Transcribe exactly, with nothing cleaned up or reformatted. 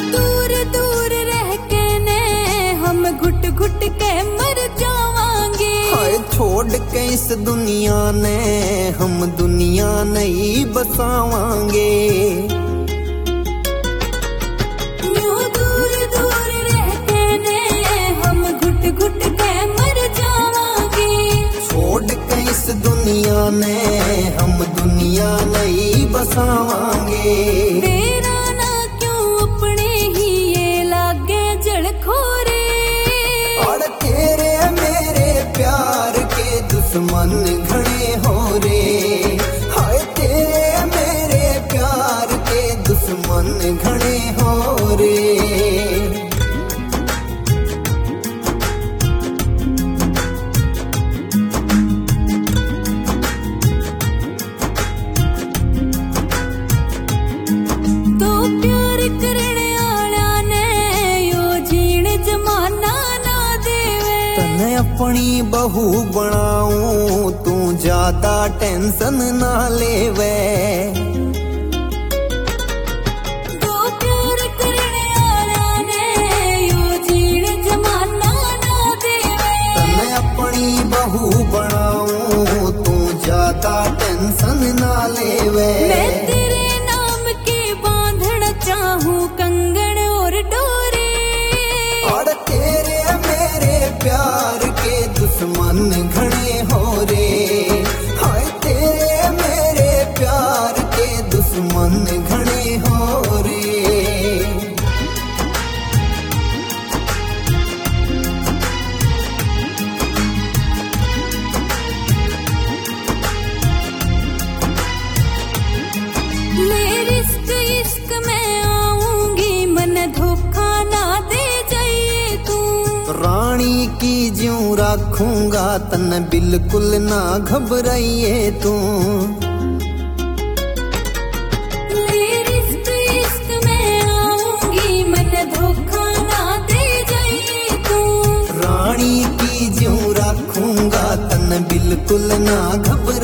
दूर दूर रह के ने हम घुट घुट के मर जावांगे। हाय छोड़ के इस दुनिया ने हम दुनिया नहीं बसावांगे। यूं दूर दूर रह के ने हम घुट घुट के मर जावांगे। छोड़ के इस दुनिया ने हम दुनिया नहीं बसावांगे। तेरा ना क्यों अपने ही ये लागे जलखोरे। और तेरे मेरे प्यार के दुश्मन घने हो रे। हाय तेरे मेरे प्यार के दुश्मन घने हो रे। तो प्यार करने आला ने यो जीण जमाना ना देवे। तने अपनी बहू बनाऊं तू ज्यादा टेंशन ना लेवे। तो प्यार करने आला ने यो जीण जमाना ना देवे। तने अपनी बहू बनाऊं तू ज्यादा टेंशन ना लेवे। मैं तेरे नाम के बांधना चाहूं कंगन और डोरी। और तेरे मेरे प्यार के दुश्मन घने हो रे। हाय तेरे मेरे प्यार के दुश्मन घने हो रे। मेरी इश्क इश्क में आऊंगी मन धोखा ना दे जाइए तू। रानी की ज्यों रखूंगा तन बिल्कुल ना घबराइए तू। मेरी इश्क इश्क में आऊंगी मन धोखा ना दे जाइए तू। रानी की ज्यों रखूंगा तन बिल्कुल ना घबराइए